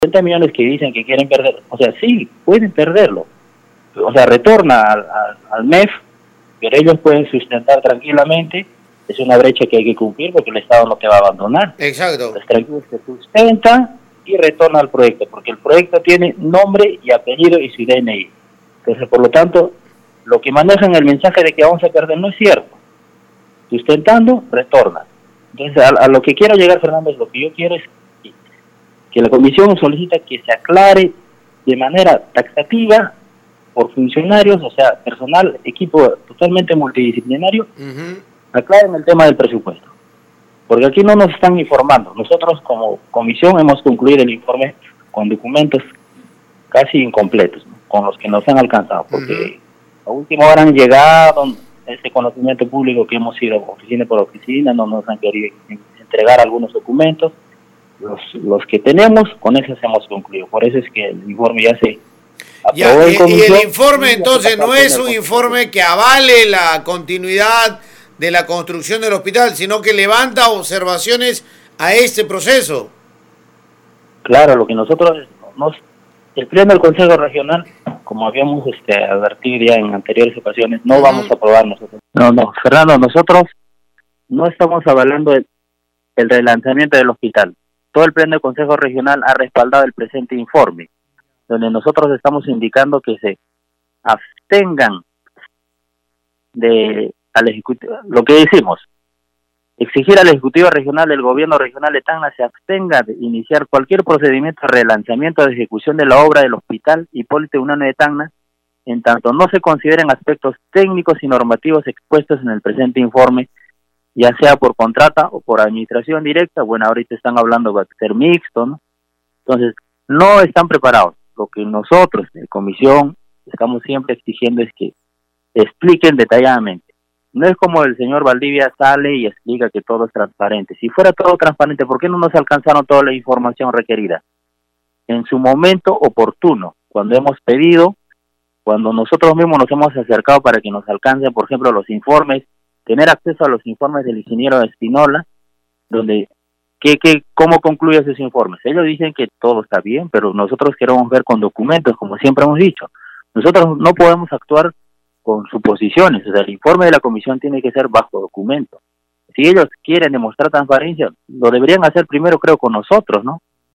30 millones que dicen que quieren perder, o sea, sí, pueden perderlo. O sea, retorna al MEF, pero ellos pueden sustentar tranquilamente. Es una brecha que hay que cumplir porque el Estado no te va a abandonar. Exacto. Los tranquilos se sustentan y retorna al proyecto, porque el proyecto tiene nombre y apellido y su DNI. Entonces, por lo tanto, lo que manejan el mensaje de que vamos a perder no es cierto. Sustentando, retorna. Entonces, a lo que quiero llegar, Fernando, es lo que yo quiero es que la comisión solicita que se aclare de manera taxativa por funcionarios, o sea, personal, equipo totalmente multidisciplinario, aclaren el tema del presupuesto. Porque aquí no nos están informando. Nosotros como comisión hemos concluido el informe con documentos casi incompletos, ¿no?, con los que nos han alcanzado, porque a última hora han llegado ese conocimiento público que hemos ido oficina por oficina, no nos han querido entregar algunos documentos. Los que tenemos, con esos hemos concluido. Por eso es que el informe ya se aprobó en comisión. Y el informe entonces no es un informe que avale la continuidad de la construcción del hospital, sino que levanta observaciones a este proceso. Claro, lo que nosotros el pleno del Consejo Regional, como habíamos advertido ya en anteriores ocasiones, no vamos a aprobar nosotros. No, Fernando, nosotros no estamos avalando el relanzamiento del hospital. Todo el pleno del Consejo Regional ha respaldado el presente informe, donde nosotros estamos indicando que se abstengan al Ejecutivo, lo que decimos, exigir al Ejecutivo Regional del Gobierno Regional de Tacna se abstenga de iniciar cualquier procedimiento de relanzamiento de ejecución de la obra del Hospital Hipólito Unanue de Tacna, en tanto no se consideren aspectos técnicos y normativos expuestos en el presente informe, ya sea por contrata o por administración directa. Bueno, ahorita están hablando de ser mixto, ¿no? Entonces, no están preparados. Lo que nosotros, en comisión, estamos siempre exigiendo es que expliquen detalladamente. No es como el señor Valdivia sale y explica que todo es transparente. Si fuera todo transparente, ¿por qué no nos alcanzaron toda la información requerida? En su momento oportuno, cuando hemos pedido, cuando nosotros mismos nos hemos acercado para que nos alcancen, por ejemplo, los informes, tener acceso a los informes del ingeniero Espinola, donde ¿cómo concluye esos informes? Ellos dicen que todo está bien, pero nosotros queremos ver con documentos, como siempre hemos dicho. Nosotros no podemos actuar con suposiciones, o sea, el informe de la comisión tiene que ser bajo documento. Si ellos quieren demostrar transparencia, lo deberían hacer primero, creo, con nosotros, ¿no?